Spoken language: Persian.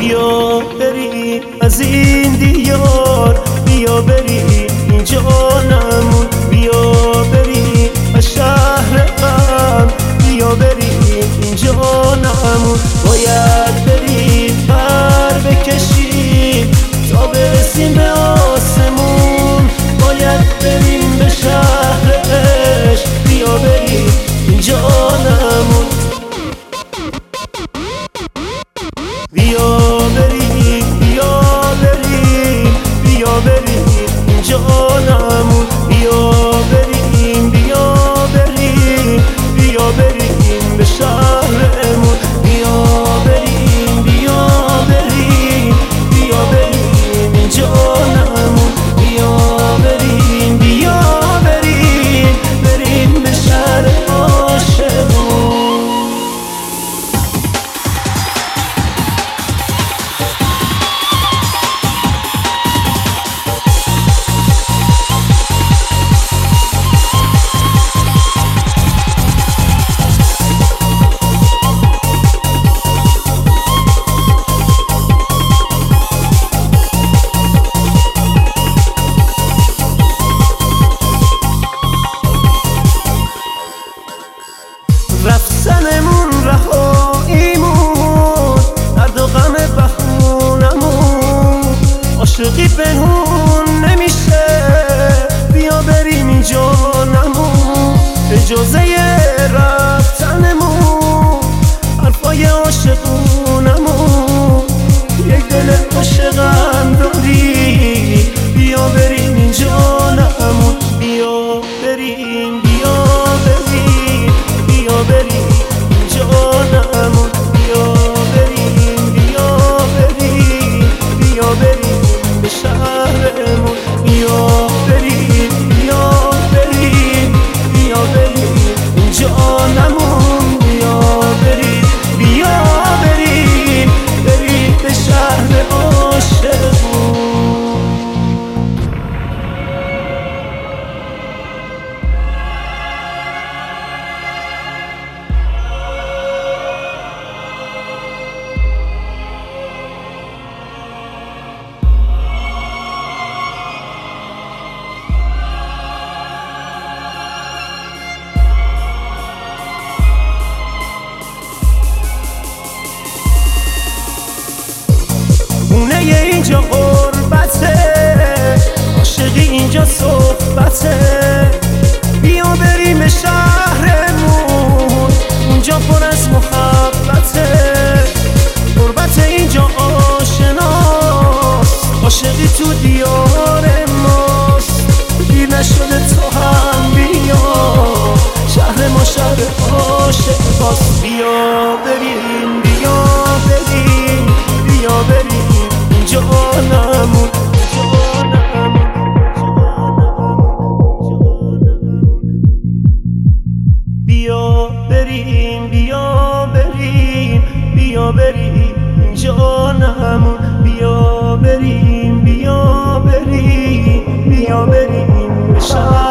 بیا بریم از این دیار، بیا بریم این جانمون، بیا بریم از شهر غم، بیا بریم این جانمون. باید بریم پر بکشیم تا برسیم به آسمون، باید بریم به شهر عشق، بیا بریم این جانمون. بیا بریم بیا بریم بیا بریم این جانمون، بیا بریم بیا بریم بیا بریم به شهرمون، بیا بریم بیا بریم بیا بریم این جانمون، بیا بریم بیا بریم بریم به شهر عاشقون. رفتنمون رهاییمون، درد و غم بخونمون، عاشقی پنهون نمیشه، بیا بریم این جانمون. اجازه رفتنمون حرفای عاشقونمون، یک دل عاشقم داری، بیا بریم این جانمون، بیا بریم بیا بریم بیا بریم جانمون، بیا بریم بیا بریم بیا بریم به شهرمون، بیا بریم بیا بریم بیا بریم جانمون، بیا بریم بیا بریم بریم به شهر عاشقون. خونه اینجا غربته، عاشقی اینجا صحبته، بیا بریم به شهرمون، اونجا پر از محبته، غربت اینجا آشناست، عاشقی تو دیار ماست، دیر نشده تو هم بیا، شهر ما شهر عاشقاست، بیا بریم بیا بریم بیا بریم جانمون بیا بریم بیا بریم بیا بریم جانمون، بیا بریم بیا بریم بیا بریم